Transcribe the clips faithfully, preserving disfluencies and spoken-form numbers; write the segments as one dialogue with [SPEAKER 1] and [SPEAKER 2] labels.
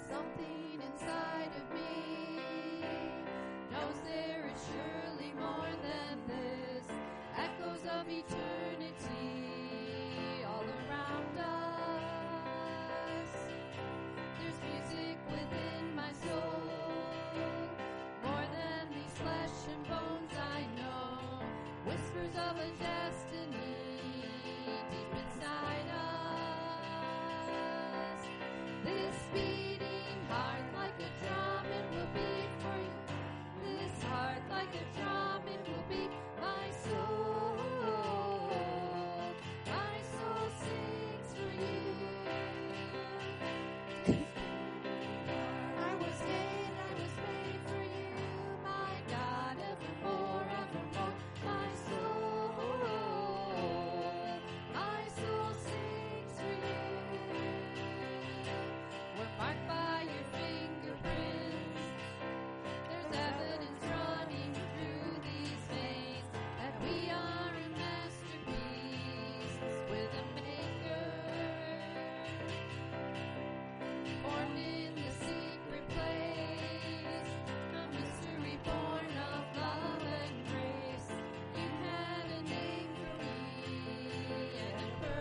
[SPEAKER 1] Something inside of me knows there is surely more than this. Echoes of eternity all around us. There's music within my soul, more than these flesh and bones I know. Whispers of a destiny deep inside us. This beating heart like a drum, it will beat for you. This heart like a drum, it will beat. My soul, my soul sings for you. I was made, I was made for you, my God, evermore, evermore. My soul, my soul sings for you. We're marked by your fingerprints. There's evidence running through these veins that we are a masterpiece with a maker. Formed in the secret place, a mystery born of love and grace. You had a name for me and a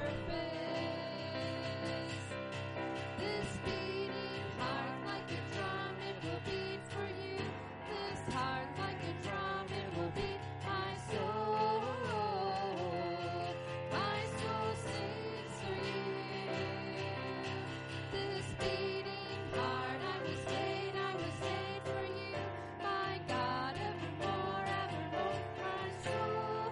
[SPEAKER 1] purpose. This beating heart like a drum, it will beat for you. This heart like a drum, it will beat. My soul, my soul sings for you. This beating heart, I was made, I was made for you. My God, evermore, evermore. My soul,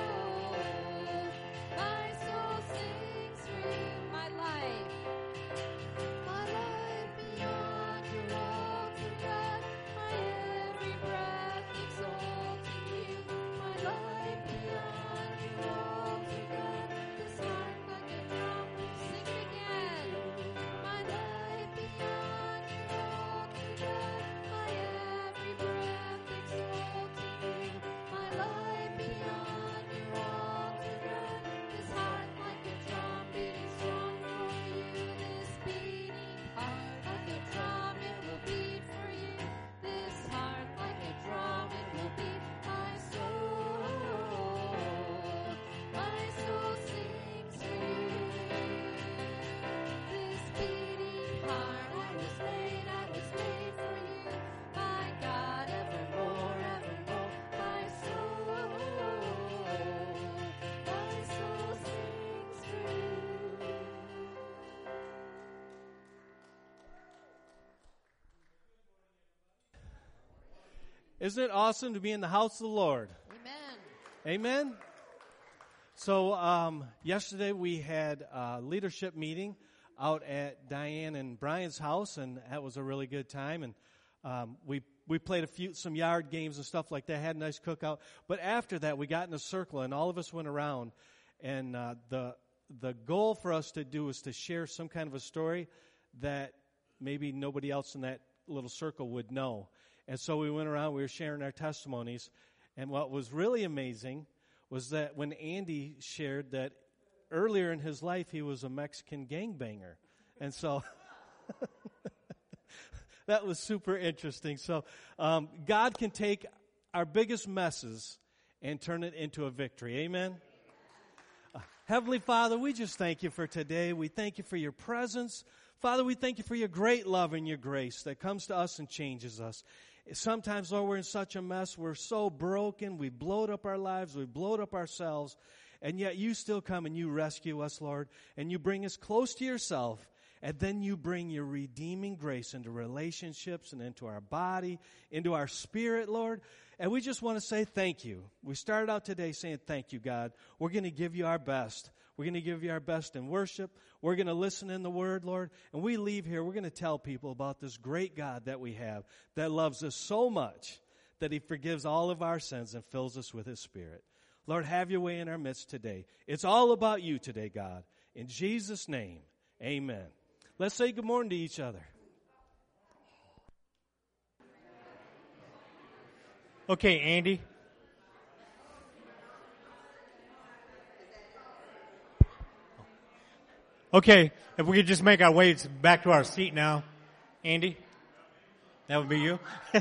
[SPEAKER 1] my soul sings for you. My life, my life beyond your altar, God. My every breath exalting you. My life beyond your altar, God. This heart like a drum, sing it again. My life beyond your altar, God. My every breath exalting you. My life beyond your altar, God. This heart like a drum beating strong for you. This beating heart like a drum, it will beat for you. This heart like a drum, it will beat. My soul, my soul sings for you. This beating heart, I was made, I was made for you. My God, evermore, evermore. My soul, my soul sings for you.
[SPEAKER 2] Isn't it awesome to be in the house of the Lord?
[SPEAKER 1] Amen.
[SPEAKER 2] Amen. So um, yesterday we had a leadership meeting out at Diane and Brian's house, and that was a really good time. And um, we we played a few some yard games and stuff like that. Had a nice cookout. But after that, we got in a circle, and all of us went around. And uh, the the goal for us to do was to share some kind of a story that maybe nobody else in that little circle would know. And so we went around, we were sharing our testimonies. And what was really amazing was that when Andy shared that earlier in his life he was a Mexican gangbanger. And so that was super interesting. So um, God can take our biggest messes and turn it into a victory. Amen? Uh, Heavenly Father, we just thank you for today. We thank you for your presence. Father, we thank you for your great love and your grace that comes to us and changes us. Sometimes, Lord, we're in such a mess. We're so broken. We blowed up our lives. We blowed up ourselves. And yet you still come and you rescue us, Lord. And you bring us close to yourself. And then you bring your redeeming grace into relationships and into our body, into our spirit, Lord. And we just want to say thank you. We started out today saying thank you, God. We're going to give you our best. We're going to give you our best in worship. We're going to listen in the Word, Lord. And we leave here, we're going to tell people about this great God that we have that loves us so much that He forgives all of our sins and fills us with His Spirit. Lord, have your way in our midst today. It's all about you today, God. In Jesus' name, amen. Let's say good morning to each other.
[SPEAKER 3] Okay, Andy. Okay, if we could just make our way back to our seat now. Andy? That would be you?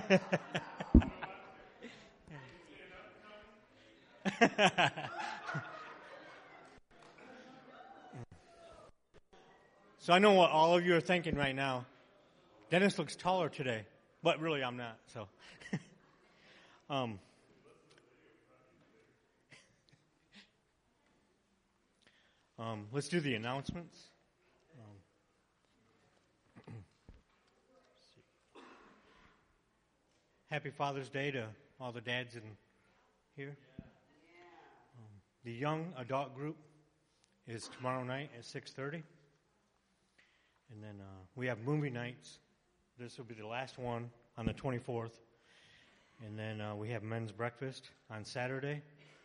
[SPEAKER 3] So I know what all of you are thinking right now. Dennis looks taller today, but really I'm not. So, um, um, let's do the announcements. Um, Happy Father's Day to all the dads in here. Um, the young adult group is tomorrow night at six thirty. And then uh, we have movie nights. This will be the last one on the twenty-fourth. And then uh, we have men's breakfast on Saturday.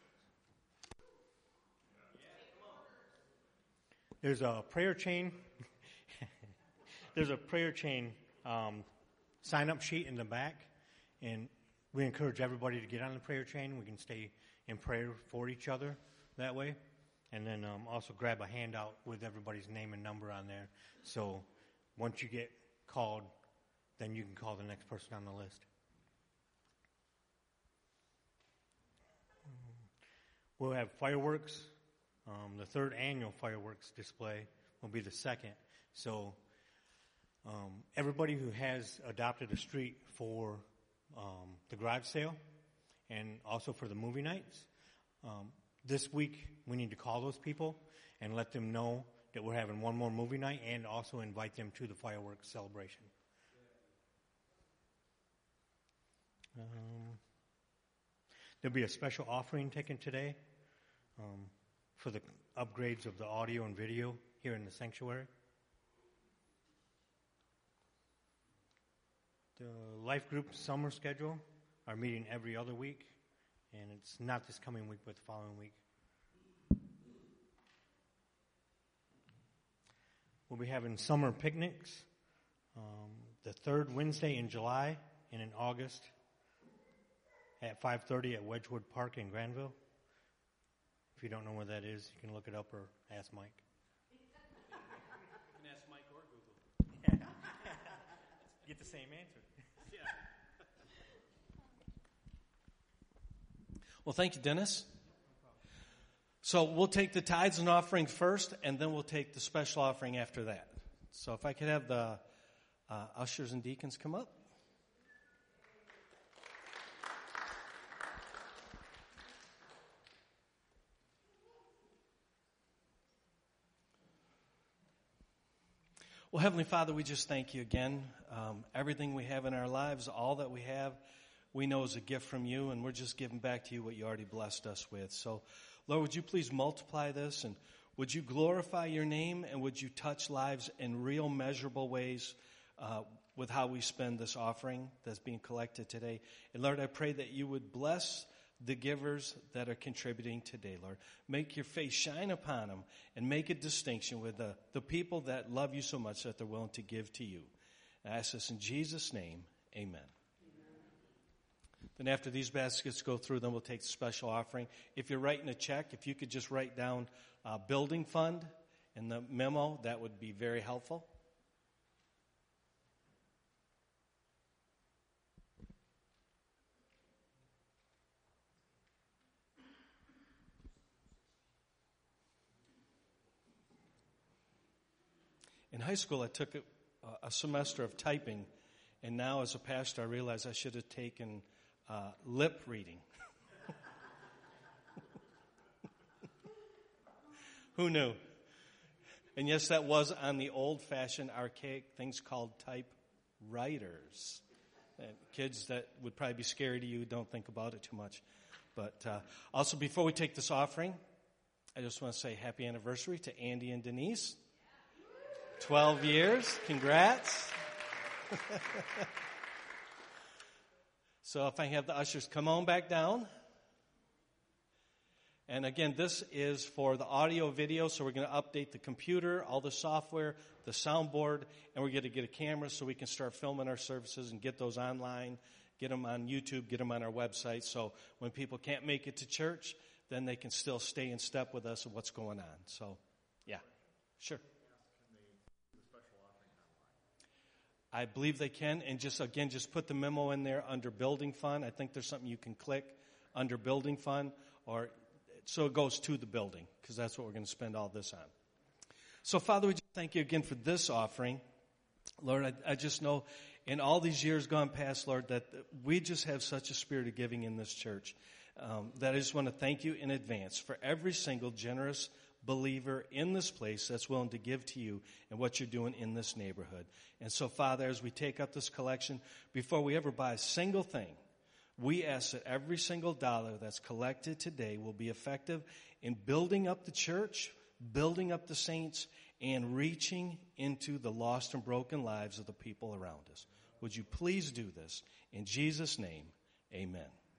[SPEAKER 3] There's a prayer chain. There's a prayer chain um, sign-up sheet in the back. And we encourage everybody to get on the prayer chain. We can stay in prayer for each other that way. And then um, also grab a handout with everybody's name and number on there. So once you get called, then you can call the next person on the list. We'll have fireworks. Um, the third annual fireworks display will be the second. So um, everybody who has adopted a street for um, the garage sale and also for the movie nights, um, this week, we need to call those people and let them know that we're having one more movie night and also invite them to the fireworks celebration. Um, there'll be a special offering taken today um, for the upgrades of the audio and video here in the sanctuary. The life group summer schedule are meeting every other week. And it's not this coming week, but the following week. We'll be having summer picnics um, the third Wednesday in July and in August at five thirty at Wedgewood Park in Granville. If you don't know where that is, you can look it up or ask Mike.
[SPEAKER 2] You can ask Mike or Google.
[SPEAKER 3] Get the same answer.
[SPEAKER 2] Yeah. Well, thank you, Dennis. So we'll take the tithes and offering first, and then we'll take the special offering after that. So if I could have the uh, ushers and deacons come up. Well, Heavenly Father, we just thank you again. Um, everything we have in our lives, all that we have, we know is a gift from you, and we're just giving back to you what you already blessed us with. So, Lord, would you please multiply this, and would you glorify your name, and would you touch lives in real measurable ways uh, with how we spend this offering that's being collected today. And Lord, I pray that you would bless the givers that are contributing today, Lord. Make your face shine upon them and make a distinction with the, the people that love you so much that they're willing to give to you. I ask this in Jesus' name, amen. Then after these baskets go through, then we'll take the special offering. If you're writing a check, if you could just write down uh, building fund in the memo, that would be very helpful. In high school, I took a, a semester of typing, and now as a pastor, I realize I should have taken uh, lip reading. Who knew? And yes, that was on the old-fashioned, archaic things called typewriters. And kids that would probably be scary to you, don't think about it too much. But uh, also, before we take this offering, I just want to say happy anniversary to Andy and Denise. Twelve years. Congrats. So if I have the ushers come on back down. And again, this is for the audio video, so we're going to update the computer, all the software, the soundboard, and we're going to get a camera so we can start filming our services and get those online, get them on YouTube, get them on our website, so when people can't make it to church, then they can still stay in step with us and what's going on. So, yeah, sure. I believe they can. And just, again, just put the memo in there under building fund. I think there's something you can click under building fund, or so it goes to the building, because that's what we're going to spend all this on. So, Father, we just thank you again for this offering. Lord, I, I just know in all these years gone past, Lord, that we just have such a spirit of giving in this church, um, that I just want to thank you in advance for every single generous believer in this place that's willing to give to you and what you're doing in this neighborhood. And so, Father, as we take up this collection, before we ever buy a single thing, we ask that every single dollar that's collected today will be effective in building up the church, building up the saints, and reaching into the lost and broken lives of the people around us. Would you please do this? In Jesus' name, amen.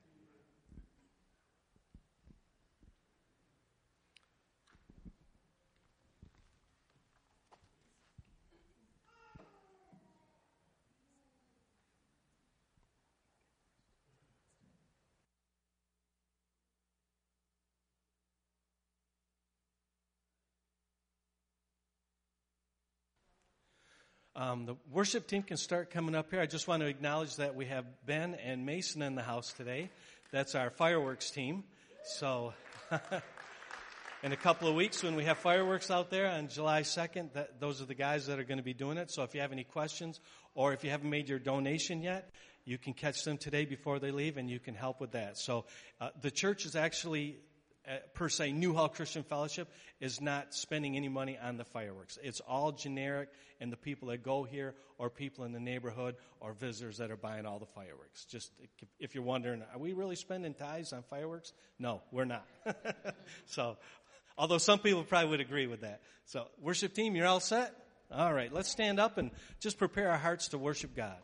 [SPEAKER 2] Um, the worship team can start coming up here. I just want to acknowledge that we have Ben and Mason in the house today. That's our fireworks team. So in a couple of weeks when we have fireworks out there on July second, that, those are the guys that are going to be doing it. So if you have any questions, or if you haven't made your donation yet, you can catch them today before they leave, and you can help with that. So uh, the church is actually, Uh, per se, New Hall Christian Fellowship is not spending any money on the fireworks. It's all generic, and the people that go here, or people in the neighborhood, or visitors that are buying all the fireworks. Just if you're wondering, are we really spending tithes on fireworks? No, we're not. So, although some people probably would agree with that. So, worship team, you're all set? All right, let's stand up and just prepare our hearts to worship God.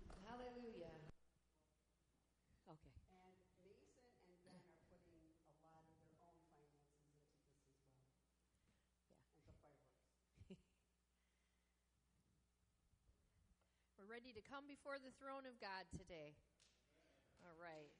[SPEAKER 1] Ready to come before the throne of God today. All right.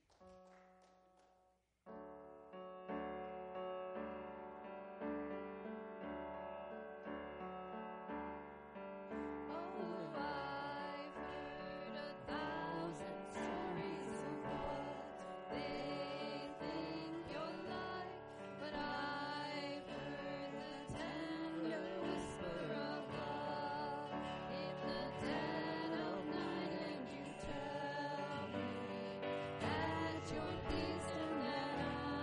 [SPEAKER 1] Oh, I've heard a thousand stories of what they think you're like, but I've heard the tender whisper of love in the dead of night, and you tell me that you're peace and that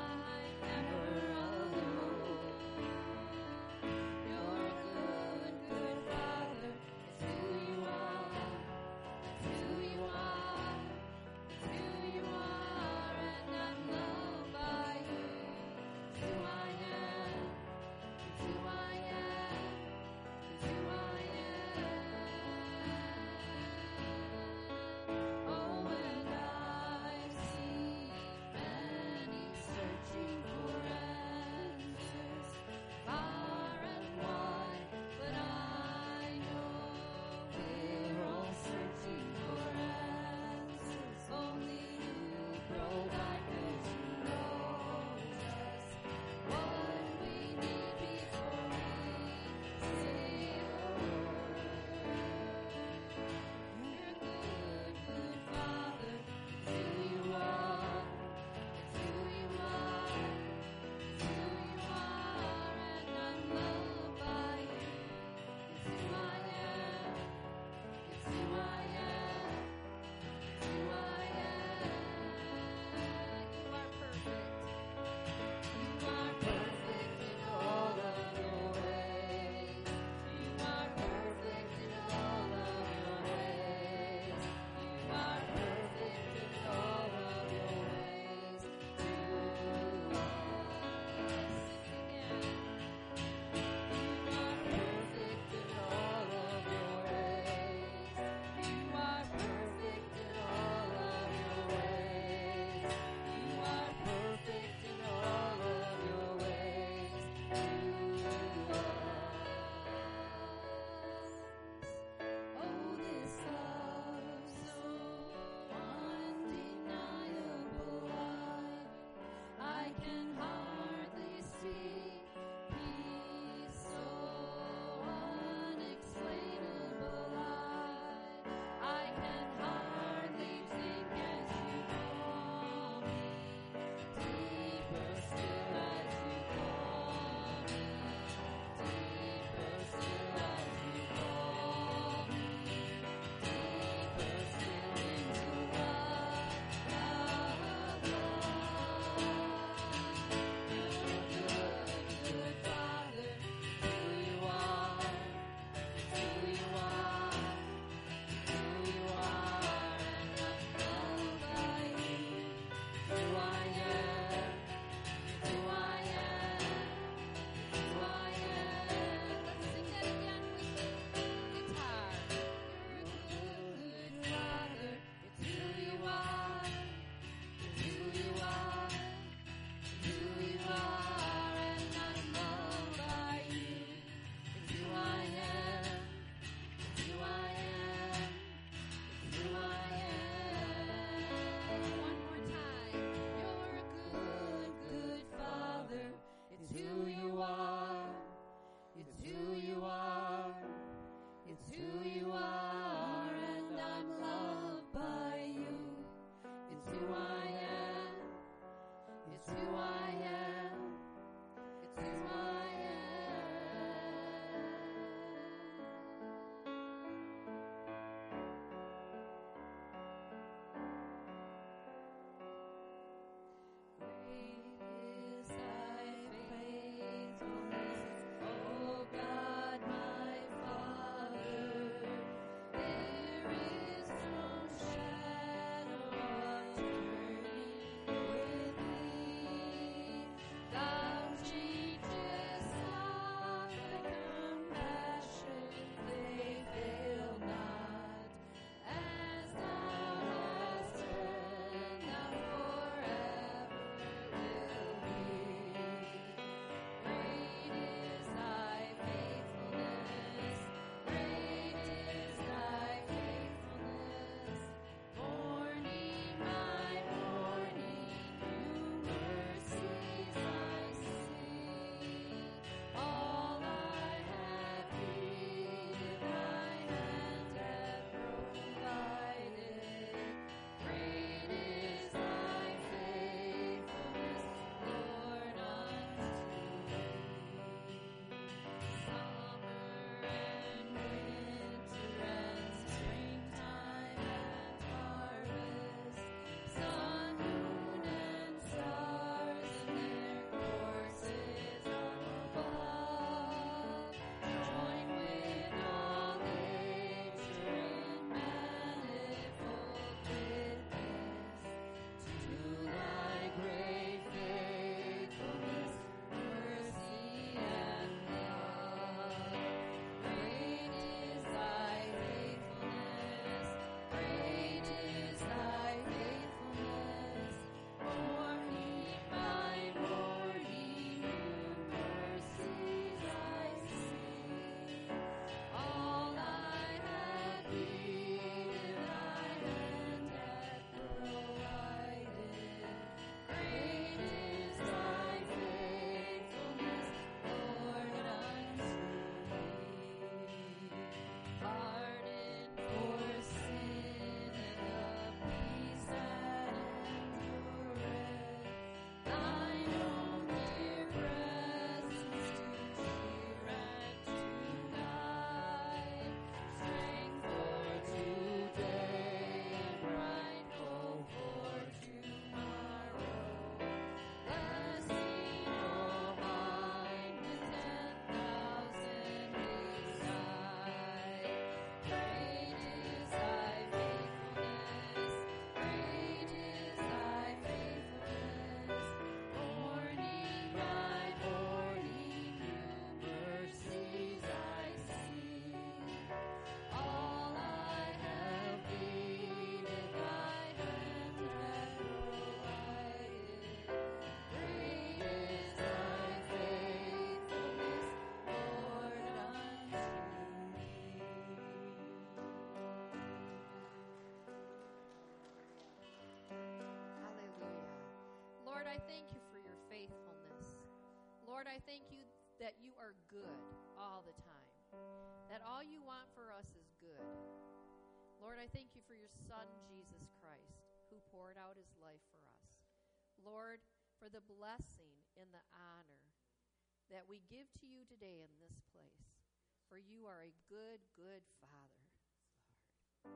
[SPEAKER 1] thank you for your faithfulness. Lord, I thank you that you are good all the time, that all you want for us is good. Lord, I thank you for your Son, Jesus Christ, who poured out his life for us. Lord, for the blessing and the honor that we give to you today in this place, for you are a good, good Father.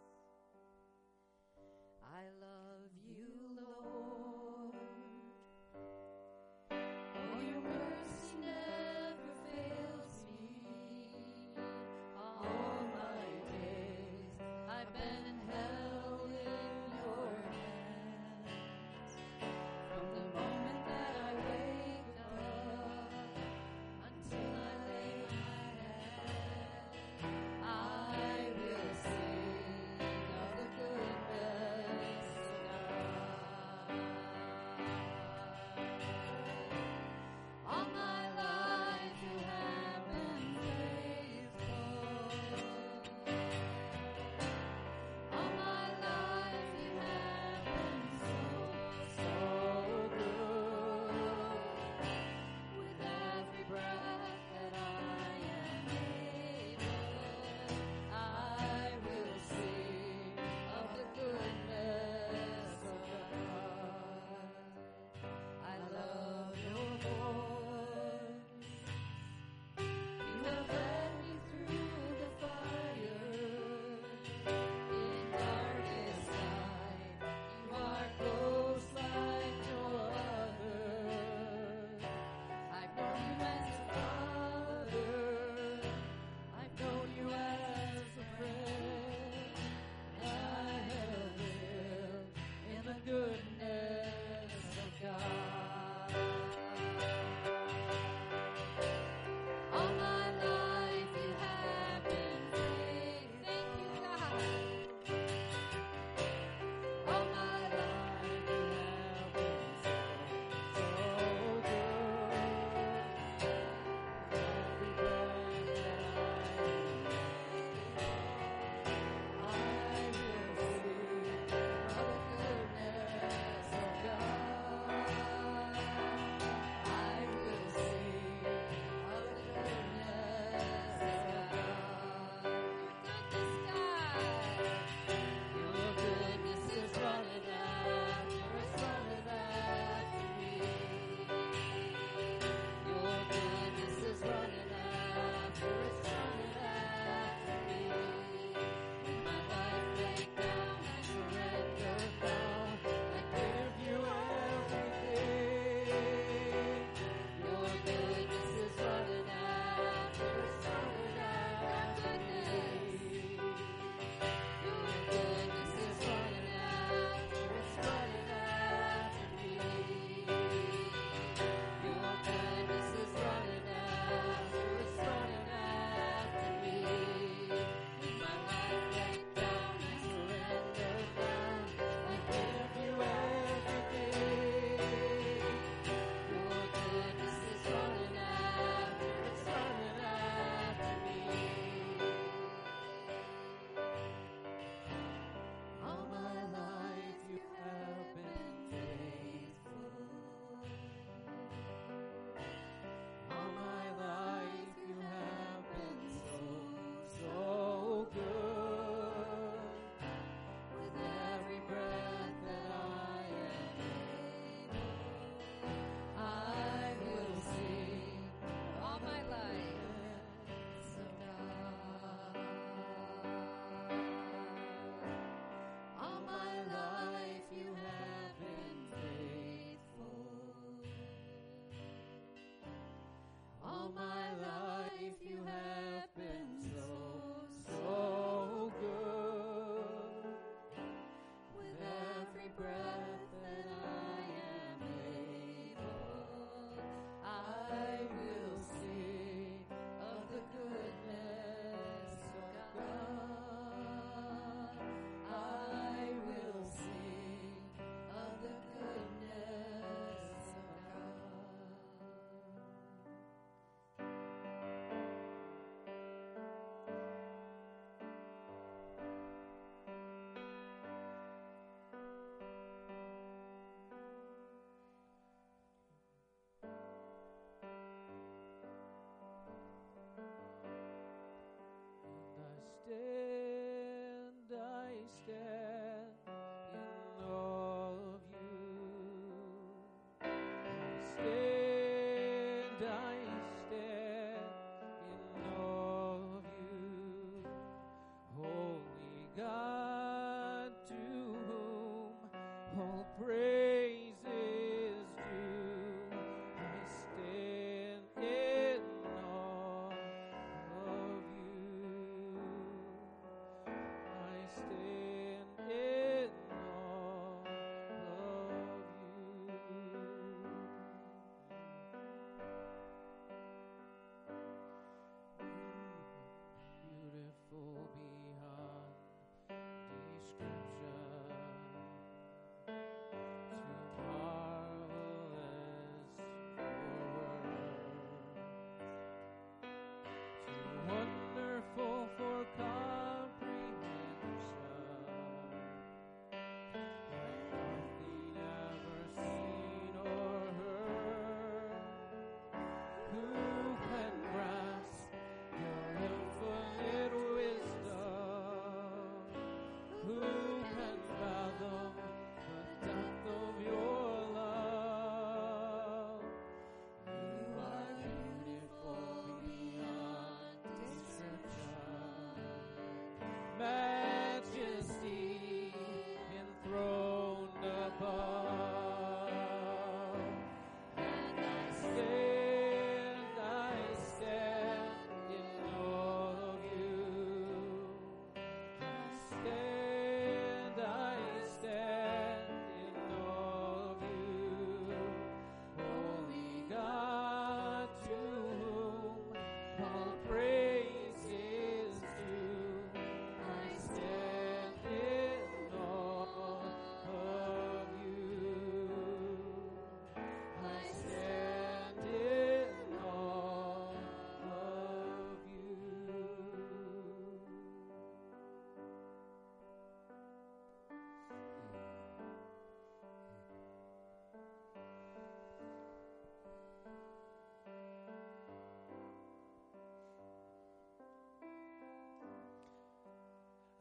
[SPEAKER 1] I love you, Lord. Oh, your mercy never fails me. All my days I've been held in your hands. From the moment that I wake up until I lay my head, I will sing of the goodness of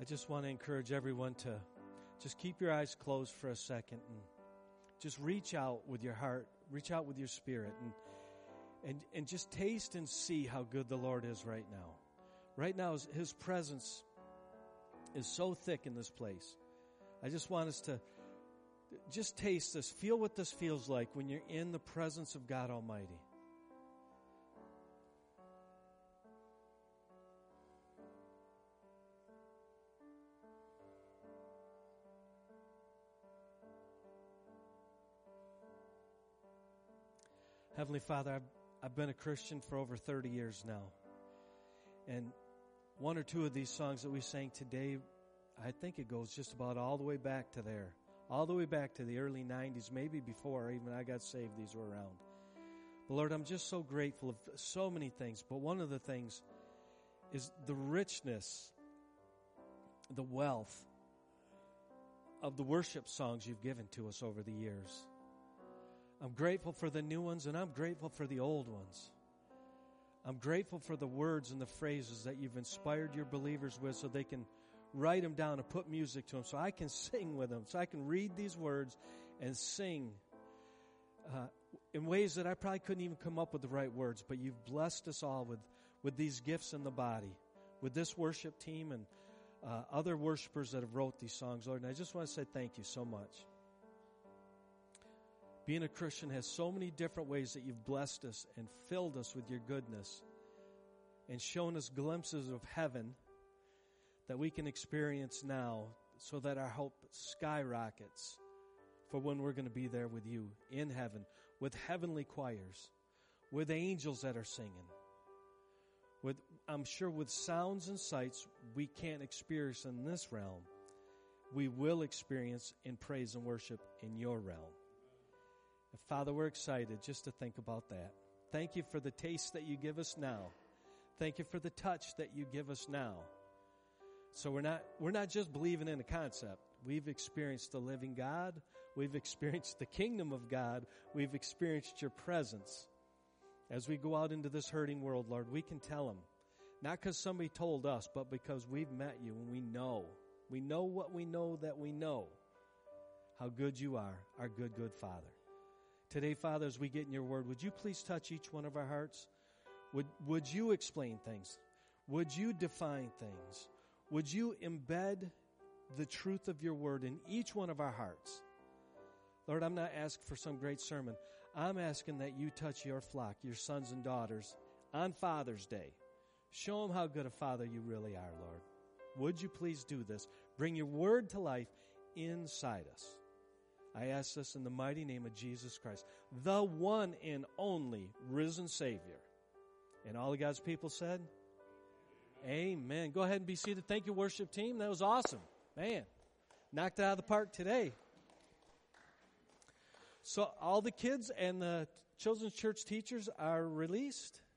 [SPEAKER 2] I just want to encourage everyone to just keep your eyes closed for a second and just reach out with your heart, reach out with your spirit, and and and just taste and see how good the Lord is right now. Right now, His, His presence is so thick in this place. I just want us to just taste this, feel what this feels like when you're in the presence of God Almighty. Heavenly Father, I've, I've been a Christian for over thirty years now. And one or two of these songs that we sang today, I think it goes just about all the way back to there. All the way back to the early nineties, maybe before even I got saved, these were around. But Lord, I'm just so grateful of so many things. But one of the things is the richness, the wealth of the worship songs you've given to us over the years. I'm grateful for the new ones, and I'm grateful for the old ones. I'm grateful for the words and the phrases that you've inspired your believers with so they can write them down and put music to them so I can sing with them, so I can read these words and sing uh, in ways that I probably couldn't even come up with the right words, but you've blessed us all with, with these gifts in the body, with this worship team and uh, other worshipers that have wrote these songs, Lord, and I just want to say thank you so much. Being a Christian has so many different ways that you've blessed us and filled us with your goodness and shown us glimpses of heaven that we can experience now so that our hope skyrockets for when we're going to be there with you in heaven, with heavenly choirs, with angels that are singing, with, I'm sure with sounds and sights we can't experience in this realm, we will experience in praise and worship in your realm. And Father, we're excited just to think about that. Thank you for the taste that you give us now. Thank you for the touch that you give us now. So we're not we're not just believing in a concept. We've experienced the living God. We've experienced the kingdom of God. We've experienced your presence. As we go out into this hurting world, Lord, we can tell them, not because somebody told us, but because we've met you and we know. We know what we know that we know, how good you are, our good, good Father. Today, Father, as we get in your word, would you please touch each one of our hearts? Would, would you explain things? Would you define things? Would you embed the truth of your word in each one of our hearts? Lord, I'm not asking for some great sermon. I'm asking that you touch your flock, your sons and daughters, on Father's Day. Show them how good a father you really are, Lord. Would you please do this? Bring your word to life inside us. I ask this in the mighty name of Jesus Christ, the one and only risen Savior. And all of God's people said, amen. Go ahead and be seated. Thank you, worship team. That was awesome. Man, knocked it out of the park today. So all the kids and the children's church teachers are released.